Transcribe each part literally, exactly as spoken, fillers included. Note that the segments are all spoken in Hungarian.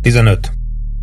tizenöt.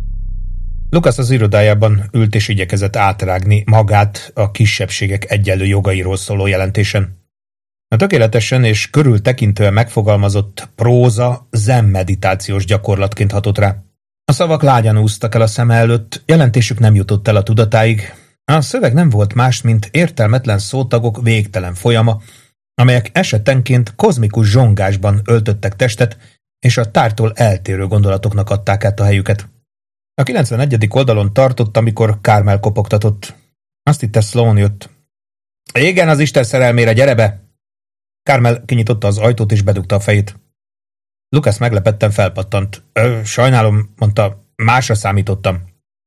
Lucas az irodájában ült és igyekezett átrágni magát a kisebbségek egyenlő jogairól szóló jelentésen. A tökéletesen és körültekintően megfogalmazott próza zen meditációs gyakorlatként hatott rá. A szavak lágyan úsztak el a szeme előtt, jelentésük nem jutott el a tudatáig. A szöveg nem volt más, mint értelmetlen szótagok végtelen folyama, amelyek esetenként kozmikus zsongásban öltöttek testet, és a tárgytól eltérő gondolatoknak adták át a helyüket. A kilencvenegyedik oldalon tartott, amikor Carmel kopogtatott. Azt hitte, Sloan jött. Igen, az Isten szerelmére, gyere be! Carmel kinyitotta az ajtót és bedugta a fejét. Lucas meglepetten felpattant. Ö, sajnálom, mondta, másra számítottam.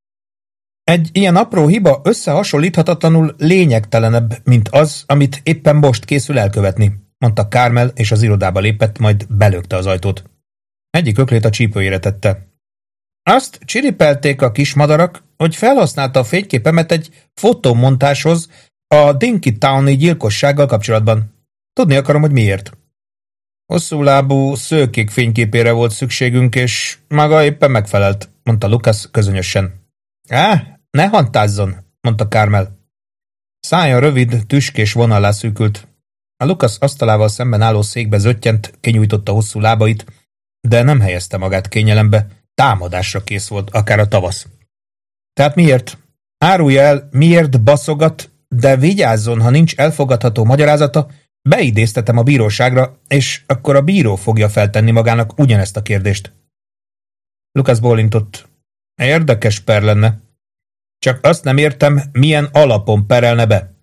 Egy ilyen apró hiba összehasonlíthatatlanul lényegtelenebb, mint az, amit éppen most készül elkövetni, mondta Carmel, és az irodába lépett, majd belökte az ajtót. Egyik öklét a csípőjére tette. Azt csiripelték a kis madarak, hogy felhasználta a fényképemet egy fotómontáshoz a Dinkytowni gyilkossággal kapcsolatban. Tudni akarom, hogy miért. Hosszúlábú, szőkék fényképére volt szükségünk, és maga éppen megfelelt, mondta Lucas közönösen. Á, ne hantázzon, mondta Carmel. Szája rövid, tüskés vonallá szűkült. A Lucas asztalával szemben álló székbe zöttyent, kinyújtotta hosszú lábait, de nem helyezte magát kényelembe, támadásra kész volt, akár a tavasz. Tehát miért? Árulja el, miért baszogat, de vigyázzon, ha nincs elfogadható magyarázata, beidéztetem a bíróságra, és akkor a bíró fogja feltenni magának ugyanezt a kérdést. Lucas bólintott. Érdekes per lenne. Csak azt nem értem, milyen alapon perelne be.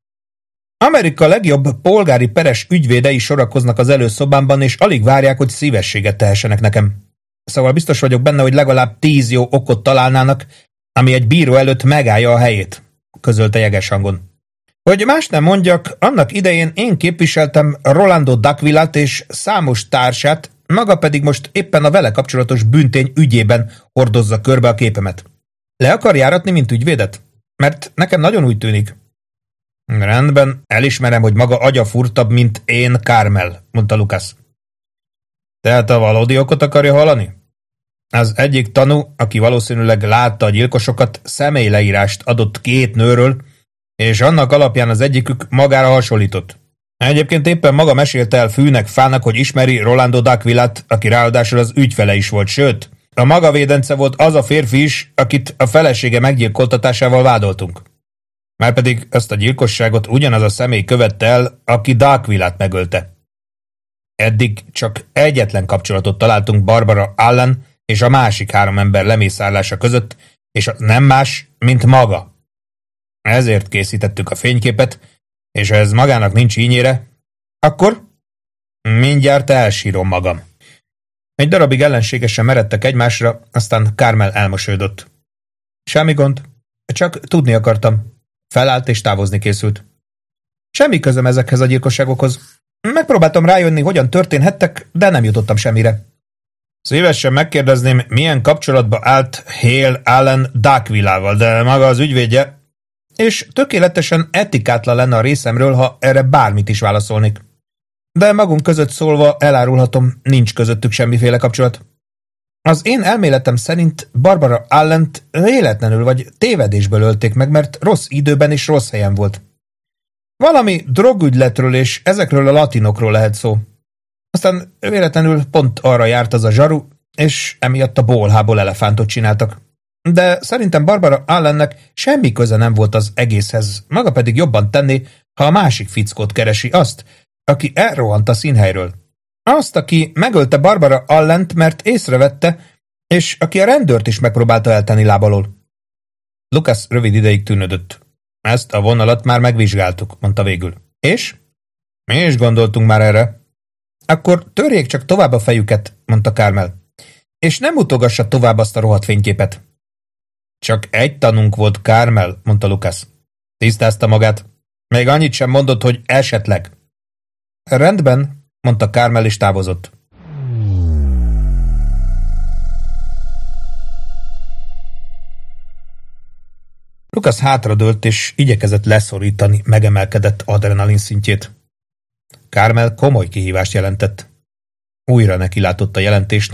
Amerika legjobb polgári peres ügyvédei sorakoznak az előszobámban, és alig várják, hogy szívességet tehessenek nekem. Szóval biztos vagyok benne, hogy legalább tíz jó okot találnának, ami egy bíró előtt megállja a helyét, közölte jeges hangon. Hogy más nem mondjak, annak idején én képviseltem Rolando D'Aquilat és számos társát, maga pedig most éppen a vele kapcsolatos bűntény ügyében hordozza körbe a képemet. Le akar járatni, mint ügyvédet? Mert nekem nagyon úgy tűnik. Rendben, elismerem, hogy maga agyafurtabb, mint én, Carmel, mondta Lucas. Tehát a valódi okot akarja hallani? Az egyik tanú, aki valószínűleg látta a gyilkosokat, személyleírást adott két nőről, és annak alapján az egyikük magára hasonlított. Egyébként éppen maga mesélte el fűnek fának, hogy ismeri Rolando D'Aquilat, aki ráadásul az ügyfele is volt, sőt, a maga védence volt az a férfi is, akit a felesége meggyilkoltatásával vádoltunk. Márpedig ezt a gyilkosságot ugyanaz a személy követte el, aki D'Aquilat megölte. Eddig csak egyetlen kapcsolatot találtunk Barbara Allen és a másik három ember lemészárlása között, és az nem más, mint maga. Ezért készítettük a fényképet, és ha ez magának nincs ínyére, akkor mindjárt elsírom magam. Egy darabig ellenségesen meredtek egymásra, aztán Carmel elmosődött. Semmi gond, csak tudni akartam. Felállt és távozni készült. Semmi közöm ezekhez a gyilkosságokhoz. Megpróbáltam rájönni, hogyan történhettek, de nem jutottam semmire. Szívesen megkérdezném, milyen kapcsolatba állt Hale Allen D'Aquilával, de maga az ügyvédje, és tökéletesen etikátlan lenne a részemről, ha erre bármit is válaszolnék. De magunk között szólva elárulhatom, nincs közöttük semmiféle kapcsolat. Az én elméletem szerint Barbara Allent véletlenül vagy tévedésből ölték meg, mert rossz időben és rossz helyen volt. Valami drogügyletről és ezekről a latinokról lehet szó. Aztán véletlenül pont arra járt az a zsaru, és emiatt a bolhából elefántot csináltak. De szerintem Barbara Allennek semmi köze nem volt az egészhez, maga pedig jobban tenné, ha a másik fickót keresi, azt, aki elrohant a színhelyről. Azt, aki megölte Barbara Allent, mert észrevette, és aki a rendőrt is megpróbálta eltenni lábalól. Lucas rövid ideig tűnödött. Ezt a vonalat már megvizsgáltuk, mondta végül. És? Mi is gondoltunk már erre. Akkor törjék csak tovább a fejüket, mondta Carmel. És nem utogassa tovább azt a rohadt fényképet. Csak egy tanunk volt, Carmel, mondta Lucas. Tisztázta magát. Még annyit sem mondott, hogy esetleg. Rendben, mondta Carmel, és távozott. Lucas hátradőlt, és igyekezett leszorítani megemelkedett adrenalin szintjét. Carmel komoly kihívást jelentett. Újra nekilátott a jelentésnek,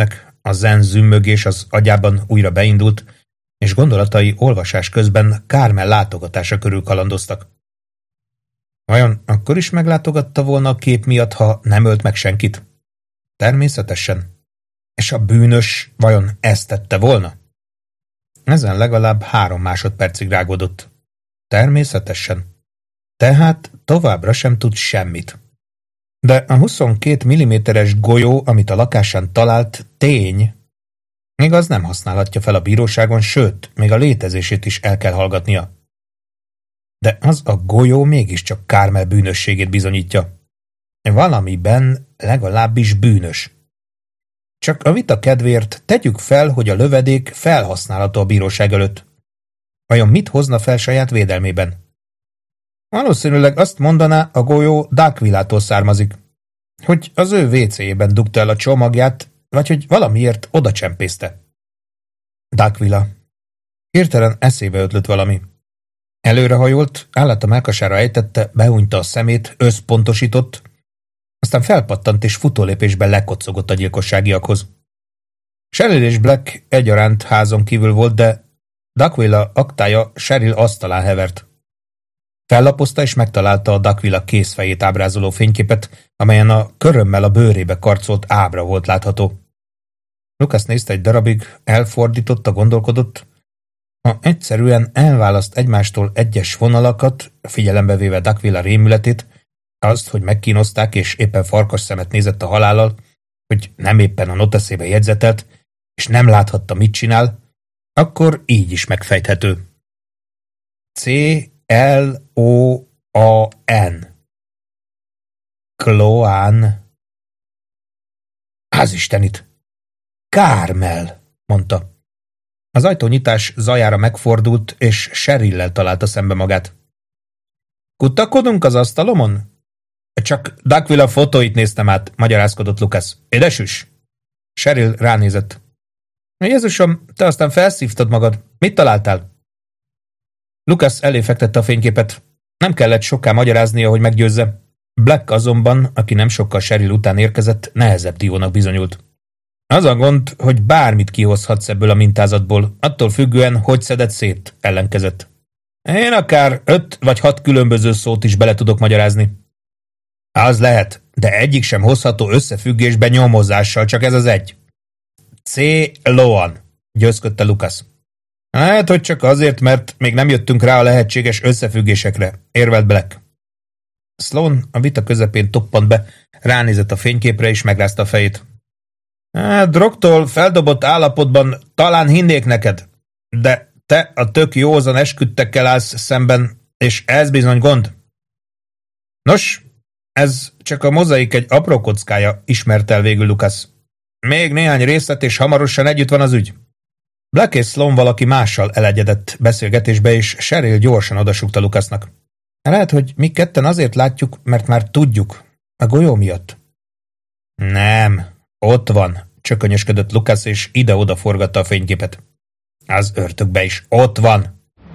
A zen zümmögés az agyában újra beindult, és gondolatai olvasás közben Carmel látogatása körül kalandoztak. Vajon akkor is meglátogatta volna a kép miatt, ha nem ölt meg senkit? Természetesen. És a bűnös vajon ezt tette volna? Ezen legalább három másodpercig rágódott. Természetesen. Tehát továbbra sem tud semmit. De a huszonkét milliméteres golyó, amit a lakásán talált, tény. Igaz, nem használhatja fel a bíróságon, sőt, még a létezését is el kell hallgatnia. De az a golyó mégiscsak Carmel bűnösségét bizonyítja. Valamiben legalábbis bűnös. Csak a vita kedvéért tegyük fel, hogy a lövedék felhasználható a bíróság előtt. Vajon mit hozna fel saját védelmében? Valószínűleg azt mondaná, a golyó D'Aquilától származik. Hogy az ő vécéjében dugta el a csomagját, vagy hogy valamiért oda csempészte. D'Aquila. Hirtelen eszébe ötlött valami. Előrehajolt, állata mellkasára ejtette, behúnyta a szemét, összpontosított, aztán felpattant és futólépésben lekocogott a gyilkosságiakhoz. Cheryl és Black egyaránt házon kívül volt, de D'Aquila aktája Cheryl asztalán hevert. Fellapozta és megtalálta a D'Aquila kézfejét ábrázoló fényképet, amelyen a körömmel a bőrébe karcolt ábra volt látható. Lucas nézte egy darabig, elfordította, gondolkodott. Ha egyszerűen elválaszt egymástól egyes vonalakat, figyelembe véve D'Aquila rémületét, azt, hogy megkínozták és éppen farkas szemet nézett a halállal, hogy nem éppen a noteszébe jegyzetelt, és nem láthatta, mit csinál, akkor így is megfejthető. C L O A N Kloán. Házistenit! Carmel! Mondta. Az ajtónyitás zajára megfordult, és Cheryllel találta szembe magát. Kutakodunk az asztalomon? Csak D'Aquila fotóit néztem át, magyarázkodott Lucas. Édesüs? Cheryl ránézett. Jézusom, te aztán felszívtad magad. Mit találtál? Lucas elé fektette a fényképet. Nem kellett soká magyaráznia, hogy meggyőzze. Black azonban, aki nem sokkal Cheryl után érkezett, nehezebb diónak bizonyult. Az a gond, hogy bármit kihozhatsz ebből a mintázatból, attól függően, hogy szedett szét, ellenkezett. Én akár öt vagy hat különböző szót is bele tudok magyarázni. Az lehet, de egyik sem hozható összefüggésbe nyomozással, csak ez az egy. C. Loan, győzködte Lucas. Hát, hogy csak azért, mert még nem jöttünk rá a lehetséges összefüggésekre, érvelt Black. Sloan a vita közepén toppant be, ránézett a fényképre és megrázta a fejét. Hát, drogtól feldobott állapotban talán hinnék neked, de te a tök józan esküdtekkel állsz szemben, és ez bizony gond. Nos, ez csak a mozaik egy apró kockája, ismert el végül Lucas. Még néhány részlet, és hamarosan együtt van az ügy. Black és Sloan valaki mással elegyedett beszélgetésbe, és Cheryl gyorsan odasúgta Lucasnak. Lehet, hogy mi ketten azért látjuk, mert már tudjuk. A golyó miatt. Nem, ott van, csökönyösködött Lucas, és ide-oda forgatta a fényképet. Az ördögbe is ott van.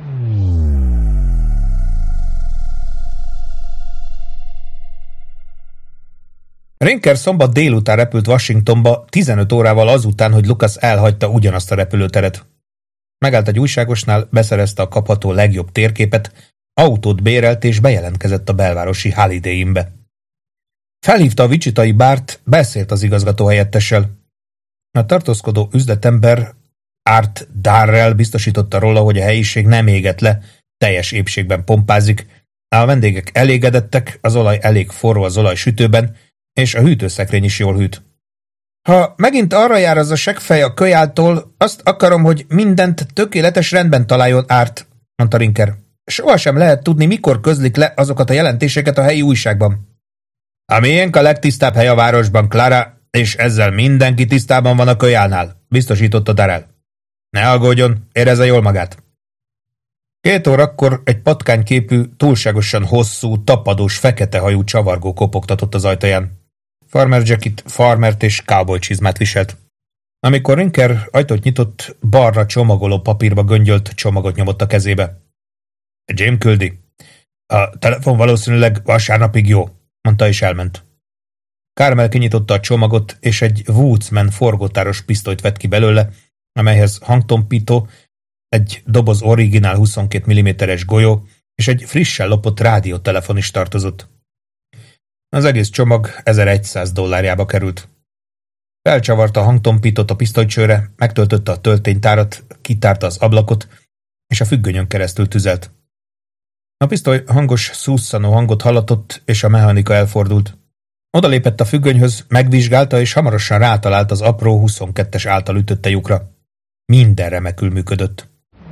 Rinker szombat délután repült Washingtonba, tizenöt órával azután, hogy Lucas elhagyta ugyanazt a repülőteret. Megállt egy újságosnál, beszerezte a kapható legjobb térképet, autót bérelt és bejelentkezett a belvárosi Holiday Innbe. Felhívta a vicsitai bárt, beszélt az igazgató helyettessel. A tartózkodó üzletember Art Darrell biztosította róla, hogy a helyiség nem égett le, teljes épségben pompázik, a vendégek elégedettek, az olaj elég forró az olajsütőben, és a hűtőszekrény is jól hűt. Ha megint arra jár az a seggfej a kölyáltól, azt akarom, hogy mindent tökéletes rendben találjon Art, mondta Rinker. Sohasem lehet tudni, mikor közlik le azokat a jelentéseket a helyi újságban. A miénk a legtisztább hely a városban, Clara, és ezzel mindenki tisztában van a kölyálnál, biztosította Darrell. Ne aggódjon, érezze jól magát. Két órakor egy patkányképű, túlságosan hosszú, tapadós, fekete hajú csavargó kopogtatott az ajtaján. Farmer jacket, farmert és cowboy csizmát viselt. Amikor Rinker ajtót nyitott, barna csomagoló papírba göngyölt csomagot nyomott a kezébe. Jim küldi. A telefon valószínűleg vasárnapig jó, mondta és elment. Carmel kinyitotta a csomagot, és egy Woodsman forgótáros pisztolyt vett ki belőle, amelyhez hangtompító, egy doboz originál huszonkét milliméteres golyó és egy frissen lopott rádiótelefon is tartozott. Az egész csomag ezerszáz dollárjába került. Felcsavarta a hangtompítót a pisztolycsőre, megtöltötte a tölténytárat, kitárta az ablakot, és a függönyön keresztül tüzelt. A pisztoly hangos szusszanó hangot hallatott, és a mechanika elfordult. Odalépett a függönyhöz, megvizsgálta, és hamarosan rátalált az apró huszonkettes által ütötte lyukra. Minden remekül működött.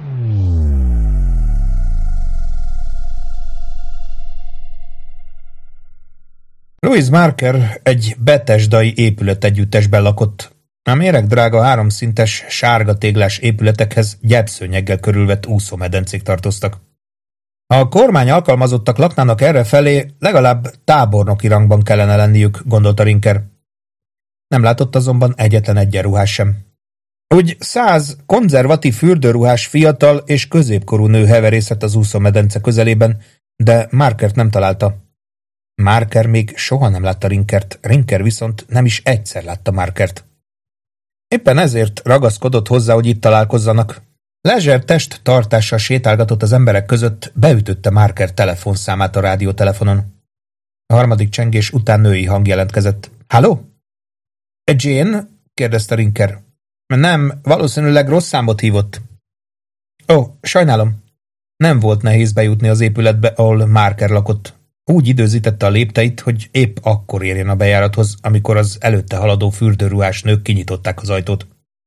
Louise Marker egy betesdai épületegyüttesben lakott. A méregdrága háromszintes, sárga téglás épületekhez gyepszőnyeggel körülvett úszómedencék tartoztak. Ha a kormány alkalmazottak laknának errefelé, legalább tábornoki rangban kellene lenniük, gondolta Rinker. Nem látott azonban egyetlen egyenruhás sem. Úgy száz konzervatív fürdőruhás fiatal és középkorú nő heverészett az úszómedence közelében, de Markert nem találta. Marker még soha nem látta Rinkert, Rinker viszont nem is egyszer látta Markert. Éppen ezért ragaszkodott hozzá, hogy itt találkozzanak. Lezser test tartással sétálgatott az emberek között, beütötte Marker telefonszámát a rádiótelefonon. A harmadik csengés után női hang jelentkezett. Halló? Jane? kérdezte Rinker. Nem, valószínűleg rossz számot hívott. Ó, sajnálom. Nem volt nehéz bejutni az épületbe, ahol Marker lakott. Úgy időzítette a lépteit, hogy épp akkor érjen a bejárathoz, amikor az előtte haladó fürdőruhás nők kinyitották az ajtót.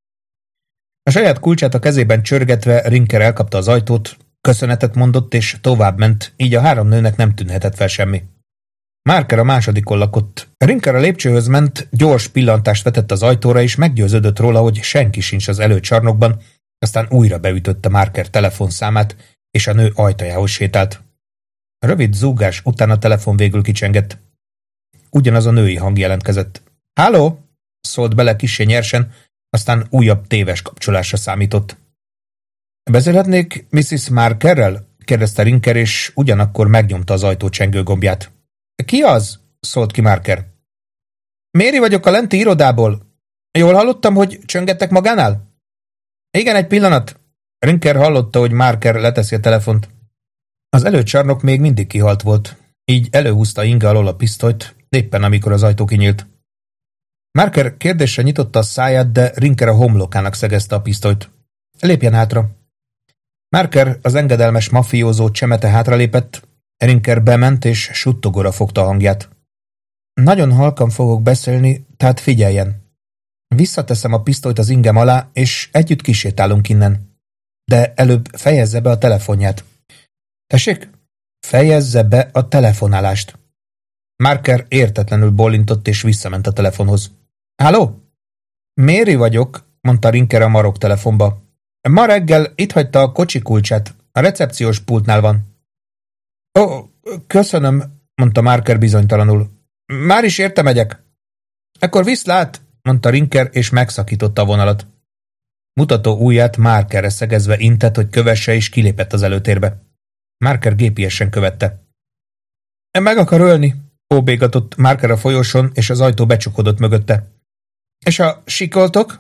A saját kulcsát a kezében csörgetve Rinker elkapta az ajtót, köszönetet mondott és továbbment, így a három nőnek nem tűnhetett fel semmi. Marker a másodikon lakott. Rinker a lépcsőhöz ment, gyors pillantást vetett az ajtóra, és meggyőződött róla, hogy senki sincs az előcsarnokban, aztán újra beütötte Marker telefonszámát, és a nő ajtajához sétált. Rövid zúgás után a telefon végül kicsengett. Ugyanaz a női hang jelentkezett. Halló? Szólt bele kissé nyersen, aztán újabb téves kapcsolásra számított. Beszélhetnék missus Markerrel? kérdezte Rinker, és ugyanakkor megnyomta az ajtó csengőgombját. Ki az? Szólt ki Marker. Mary vagyok a lenti irodából. Jól hallottam, hogy csöngettek magánál? Igen, egy pillanat. Rinker hallotta, hogy Marker leteszi a telefont. Az előcsarnok még mindig kihalt volt, így előhúzta inge alól a pisztolyt, éppen amikor az ajtó kinyílt. Marker kérdésre nyitotta a száját, de Rinker a homlokának szegezte a pisztolyt. Lépjen hátra. Marker, az engedelmes mafiózó csemete hátralépett, Rinker bement és suttogóra fogta a hangját. Nagyon halkan fogok beszélni, tehát figyeljen. Visszateszem a pisztolyt az ingem alá, és együtt kisétálunk innen. De előbb fejezze be a telefonját. Tessék? Fejezze be a telefonálást. Marker értetlenül bólintott és visszament a telefonhoz. Halló? Mary vagyok, mondta Rinker a marok telefonba. Ma reggel itt hagyta a kocsi kulcsát. A recepciós pultnál van. Ó, köszönöm, mondta Marker bizonytalanul. Már is érte megyek. Ekkor viszlát, mondta Rinker, és megszakította a vonalat. Mutató ujját Markerre szegezve intett, hogy kövesse, és kilépett az előtérbe. Marker gépiesen követte. Meg akar ölni, óbégatott Marker a folyosón, és az ajtó becsukódott mögötte. És a sikoltok?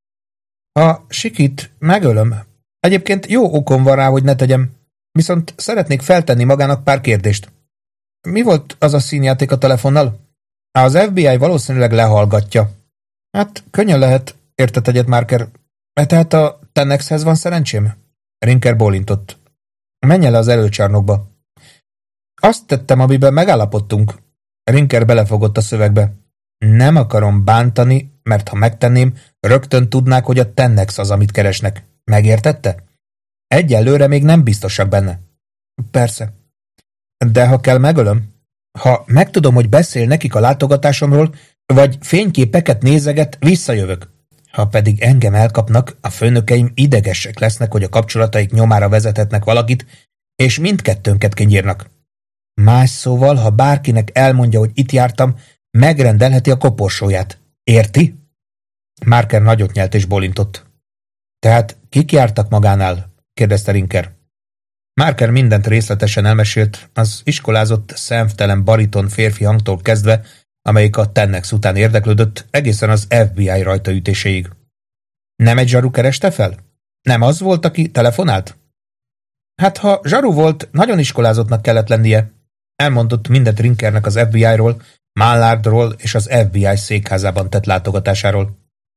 A sikit megölöm. Egyébként jó okom van rá, hogy ne tegyem. Viszont szeretnék feltenni magának pár kérdést. Mi volt az a színjáték a telefonnal? Az ef bé i valószínűleg lehallgatja. Hát, könnyen lehet, értett egyet Marker. Tehát a Tennexhez van szerencsém? Rinker bólintott. Menj le az előcsarnokba. Azt tettem, amiben megállapodtunk. Rinker belefogott a szövegbe. Nem akarom bántani, mert ha megtenném, rögtön tudnák, hogy a Tennex az, amit keresnek. Megértette? Egyelőre még nem biztosak benne. Persze. De ha kell, megölöm. Ha megtudom, hogy beszél nekik a látogatásomról, vagy fényképeket nézeget, visszajövök. Ha pedig engem elkapnak, a főnökeim idegesek lesznek, hogy a kapcsolataik nyomára vezethetnek valakit, és mindkettőnket kinyírnak. Más szóval, ha bárkinek elmondja, hogy itt jártam, megrendelheti a koporsóját. Érti? Marker nagyot nyelt és bólintott. Tehát kik jártak magánál? kérdezte Rinker. Marker mindent részletesen elmesélt, az iskolázott, szemtelen bariton férfi hangtól kezdve amelyik a Tennex után érdeklődött egészen az ef bé i rajtaütéséig. Nem egy zsaru kereste fel? Nem az volt, aki telefonált? Hát ha zsaru volt, nagyon iskolázottnak kellett lennie. Elmondott mindent Rinkernek az ef bé i-ról, Mallardról és az ef bé i székházában tett látogatásáról.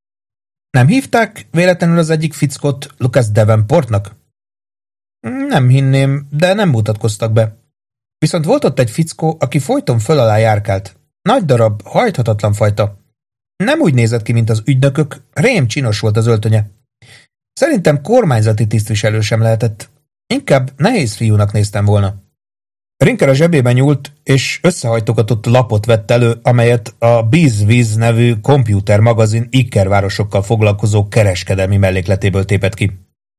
Nem hívták véletlenül az egyik fickot Lucas Davenportnak? Nem hinném, de nem mutatkoztak be. Viszont volt ott egy fickó, aki folyton föl alá járkált. Nagy darab, hajthatatlan fajta. Nem úgy nézett ki, mint az ügynökök, rém csinos volt az öltönye. Szerintem kormányzati tisztviselő sem lehetett. Inkább nehéz fiúnak néztem volna. Rinker a zsebében nyúlt, és összehajtogatott lapot vett elő, amelyet a BizViz nevű komputermagazin ikkervárosokkal foglalkozó kereskedelmi mellékletéből tépett ki.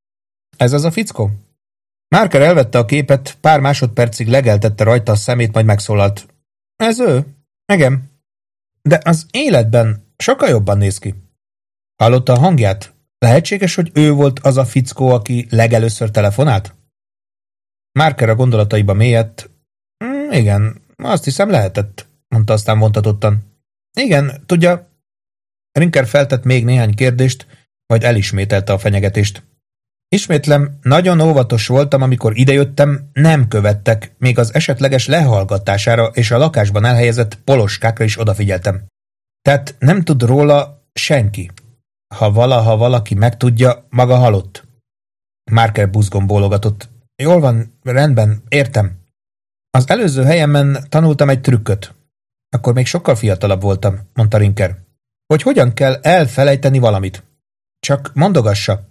Ez az a fickó? Marker elvette a képet, pár másodpercig legeltette rajta a szemét, majd megszólalt. Ez ő? Igen. De az életben sokkal jobban néz ki. Hallotta a hangját? Lehetséges, hogy ő volt az a fickó, aki legelőször telefonált? Marker a gondolataiba mélyedt. Mm, igen, azt hiszem lehetett, mondta aztán vontatottan. Igen, tudja... Rinker feltett még néhány kérdést, majd elismételte a fenyegetést. Ismétlem, nagyon óvatos voltam, amikor idejöttem, nem követtek, még az esetleges lehallgatására és a lakásban elhelyezett poloskákra is odafigyeltem. Tehát nem tud róla senki. Ha valaha valaki megtudja, maga halott. Marker buzgón bólogatott. Jól van, rendben, értem. Az előző helyemen tanultam egy trükköt. Akkor még sokkal fiatalabb voltam, mondta Rinker. Hogy hogyan kell elfelejteni valamit. Csak mondogassa.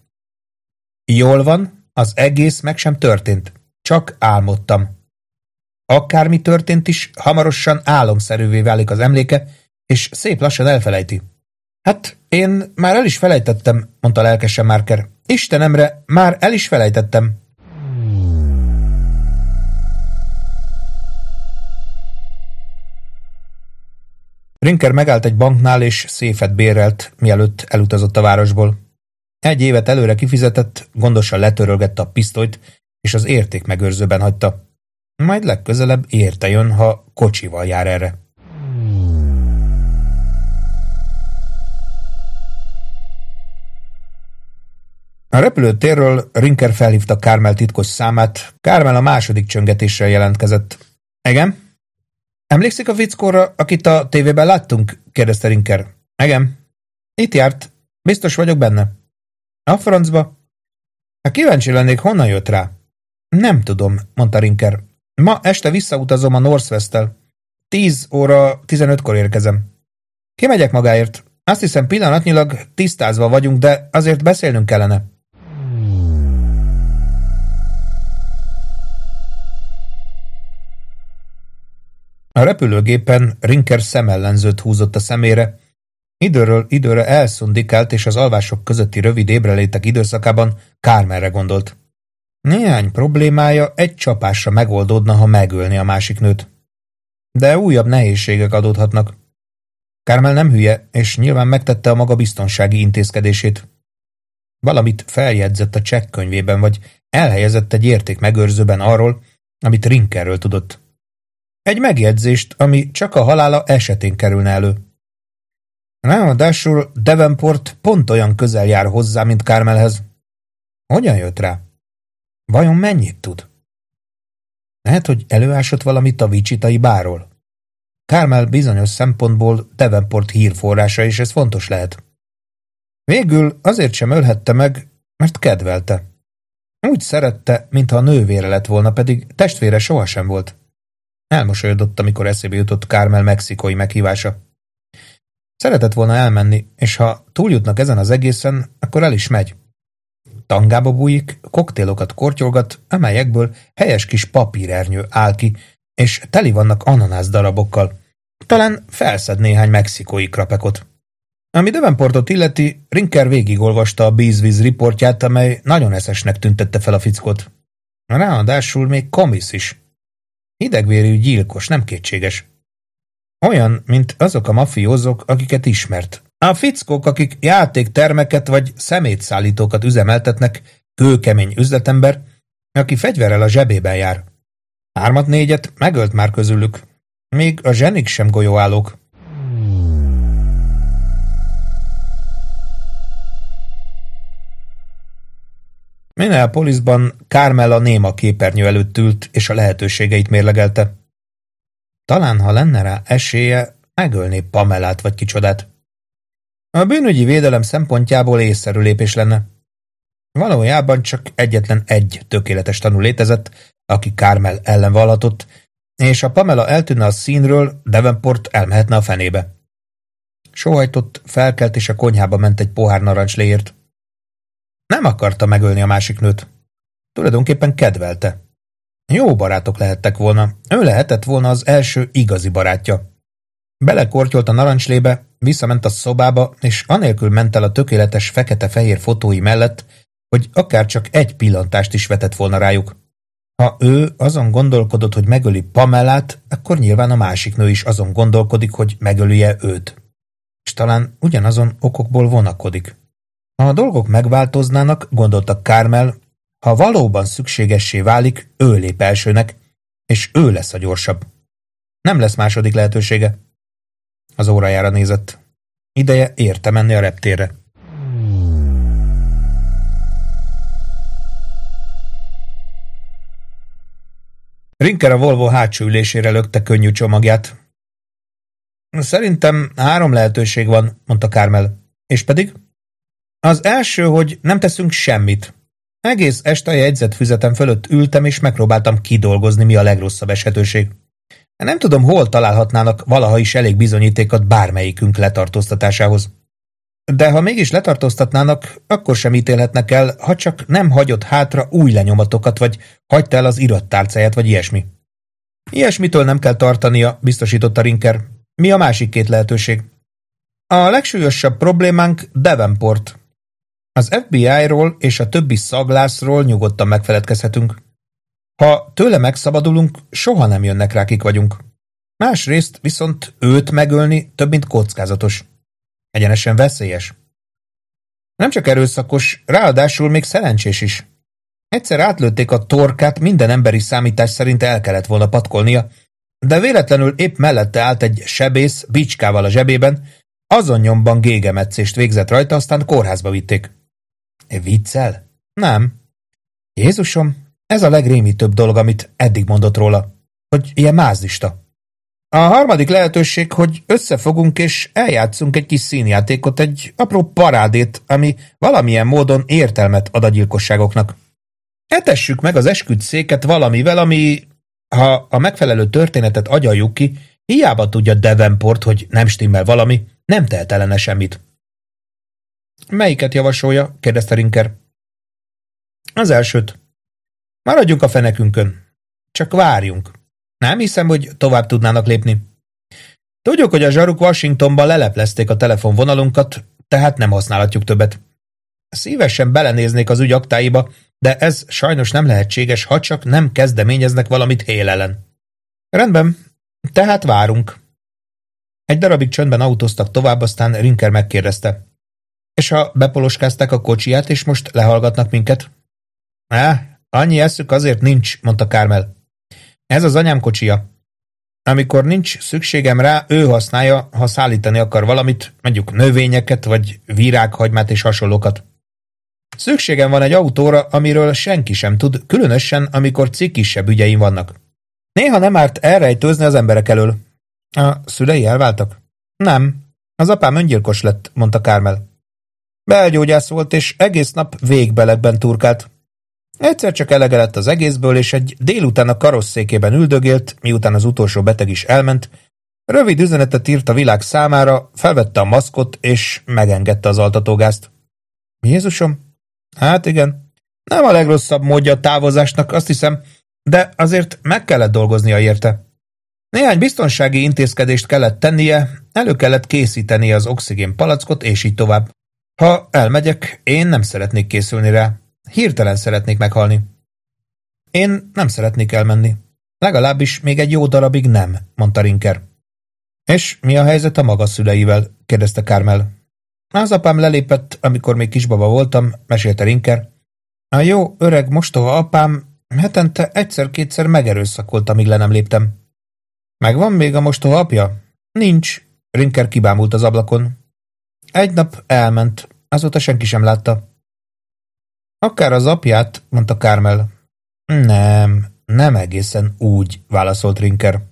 Jól van, az egész meg sem történt. Csak álmodtam. Akármi történt is, hamarosan álomszerűvé válik az emléke, és szép lassan elfelejti. Hát, én már el is felejtettem, mondta lelkesen Marker. Istenemre, már el is felejtettem. Rinker megállt egy banknál, és széfet bérelt, mielőtt elutazott a városból. Egy évet előre kifizetett, gondosan letörölgette a pisztolyt, és az értékmegőrzőben hagyta. Majd legközelebb érte jön, ha kocsival jár erre. A repülőtérről Rinker felhívta Carmel titkos számát, Carmel a második csöngetéssel jelentkezett. Igen? Emlékszik a fickóra, akit a tévében láttunk? Kérdezte Rinker. Igen. Itt járt. Biztos vagyok benne. A francba? Hát kíváncsi lennék, honnan jött rá? Nem tudom, mondta Rinker. Ma este visszautazom a Northwest-tel. Tíz óra tizenötkor érkezem. Kimegyek magáért. Azt hiszem pillanatnyilag tisztázva vagyunk, de azért beszélnünk kellene. A repülőgépen Rinker szemellenzőt húzott a szemére. Időről időre elszundikált, és az alvások közötti rövid ébrelétek időszakában Carmelre gondolt. Néhány problémája egy csapásra megoldódna, ha megölni a másik nőt. De újabb nehézségek adódhatnak. Carmel nem hülye, és nyilván megtette a maga biztonsági intézkedését. Valamit feljegyzett a csekkkönyvében, vagy elhelyezett egy értékmegőrzőben arról, amit Rinkerről tudott. Egy megjegyzést, ami csak a halála esetén kerülne elő. Ráadásul Davenport pont olyan közel jár hozzá, mint Carmelhez. Hogyan jött rá? Vajon mennyit tud? Lehet, hogy előásott valamit a Wichitai bárról. Carmel bizonyos szempontból Davenport hírforrása, és ez fontos lehet. Végül azért sem ölhette meg, mert kedvelte. Úgy szerette, mintha a nővére lett volna, pedig testvére sohasem volt. Elmosolyodott, amikor eszébe jutott Carmel mexikói meghívása. Szeretett volna elmenni, és ha túljutnak ezen az egészen, akkor el is megy. Tangába bújik, koktélokat kortyolgat, amelyekből helyes kis papírernyő áll ki, és teli vannak ananász darabokkal. Talán felszed néhány mexikói krapekot. Ami Davenportot illeti, Rinker végigolvasta a BizViz riportját, amely nagyon eszesnek tüntette fel a fickót. Ráadásul még komisz is. Hidegvérű gyilkos, nem kétséges. Olyan, mint azok a mafiózók, akiket ismert. A fickók, akik játéktermeket vagy szemétszállítókat üzemeltetnek, kőkemény üzletember, aki fegyverrel a zsebében jár. Hármat-négyet megölt már közülük. Még a zsenik sem golyóállók. Minneapolisban Carmel a néma képernyő előtt ült, és a lehetőségeit mérlegelte. Talán, ha lenne rá esélye, megölné Pamelát vagy kicsodát. A bűnügyi védelem szempontjából észszerű lépés lenne. Valójában csak egyetlen egy tökéletes tanú létezett, aki Carmel ellen valhatott, és ha Pamela eltűnne a színről, Davenport elmehetne a fenébe. Sóhajtott, felkelt, és a konyhába ment egy pohár narancsléért. Nem akarta megölni a másik nőt. Tulajdonképpen kedvelte. Jó barátok lehettek volna, ő lehetett volna az első igazi barátja. Belekortyolt a narancslébe, visszament a szobába, és anélkül ment el a tökéletes fekete-fehér fotói mellett, hogy akár csak egy pillantást is vetett volna rájuk. Ha ő azon gondolkodott, hogy megöli Pamelát, akkor nyilván a másik nő is azon gondolkodik, hogy megölje őt. És talán ugyanazon okokból vonakodik. Ha a dolgok megváltoznának, gondolta Carmel, ha valóban szükségessé válik, ő lép elsőnek, és ő lesz a gyorsabb. Nem lesz második lehetősége. Az órájára nézett. Ideje érte menni a reptérre. Rinker a Volvo hátsó ülésére lökte könnyű csomagját. Szerintem három lehetőség van, mondta Carmel. És pedig? Az első, hogy nem teszünk semmit. Egész este a jegyzetfüzetem fölött ültem, és megpróbáltam kidolgozni, mi a legrosszabb esetőség. Nem tudom, hol találhatnának valaha is elég bizonyítékot bármelyikünk letartóztatásához. De ha mégis letartóztatnának, akkor sem ítélhetnek el, ha csak nem hagyott hátra új lenyomatokat, vagy hagyta el az irattárcáját, vagy ilyesmi. Ilyesmitől nem kell tartania, biztosította Rinker. Mi a másik két lehetőség? A legsúlyosabb problémánk Davenport. Az ef bé i-ról és a többi szaglászról nyugodtan megfeledkezhetünk. Ha tőle megszabadulunk, soha nem jönnek rá, kik vagyunk. Másrészt viszont őt megölni több mint kockázatos. Egyenesen veszélyes. Nem csak erőszakos, ráadásul még szerencsés is. Egyszer átlőtték a torkát, minden emberi számítás szerint el kellett volna patkolnia, de véletlenül épp mellette állt egy sebész bicskával a zsebében, azon nyomban gégemetszést végzett rajta, aztán kórházba vitték. Viccel? Nem. Jézusom, ez a legrémítőbb dolog, amit eddig mondott róla, hogy ilyen mázlista. A harmadik lehetőség, hogy összefogunk és eljátszunk egy kis színjátékot, egy apró parádét, ami valamilyen módon értelmet ad a gyilkosságoknak. Etessük meg az esküdt széket valamivel, ami, ha a megfelelő történetet agyaljuk ki, hiába tudja Davenport, hogy nem stimmel valami, nem tehet ellene semmit. Melyiket javasolja? Kérdezte Rinker. Az elsőt. Maradjunk a fenekünkön. Csak várjunk. Nem hiszem, hogy tovább tudnának lépni. Tudjuk, hogy a zsaruk Washingtonban leleplezték a telefonvonalunkat, tehát nem használhatjuk többet. Szívesen belenéznék az ügy aktáiba, de ez sajnos nem lehetséges, ha csak nem kezdeményeznek valamit Hale ellen. Rendben, tehát várunk. Egy darabig csöndben autóztak tovább, aztán Rinker megkérdezte. És ha bepoloskázták a kocsiját, és most lehallgatnak minket? Á, annyi eszük azért nincs, mondta Carmel. Ez az anyám kocsija. Amikor nincs szükségem rá, ő használja, ha szállítani akar valamit, mondjuk növényeket, vagy virághagymát és hasonlókat. Szükségem van egy autóra, amiről senki sem tud, különösen, amikor cikisebb ügyeim vannak. Néha nem árt elrejtőzni az emberek elől. A szülei elváltak? Nem. Az apám öngyilkos lett, mondta Carmel. Belgyógyász volt, és egész nap végbelegben turkált. Egyszer csak elege lett az egészből, és egy délután a karosszékében üldögélt, miután az utolsó beteg is elment, rövid üzenetet írt a világ számára, felvette a maszkot, és megengedte az altatógázt. Jézusom? Hát igen. Nem a legrosszabb módja a távozásnak, azt hiszem, de azért meg kellett dolgoznia érte. Néhány biztonsági intézkedést kellett tennie, elő kellett készítenie az oxigén palackot, és így tovább. Ha elmegyek, én nem szeretnék készülni rá. Hirtelen szeretnék meghalni. Én nem szeretnék elmenni. Legalábbis még egy jó darabig nem, mondta Rinker. És mi a helyzet a maga szüleivel? Kérdezte Carmel. Az apám lelépett, amikor még kisbaba voltam, mesélte Rinker. A jó, öreg, mostoha apám hetente egyszer-kétszer megerőszakolt, amíg le nem léptem. Megvan még a mostoha apja? Nincs. Rinker kibámult az ablakon. Egy nap elment, azóta senki sem látta. Akár az apját, mondta Carmel. Nem, nem egészen úgy, válaszolt Rinker.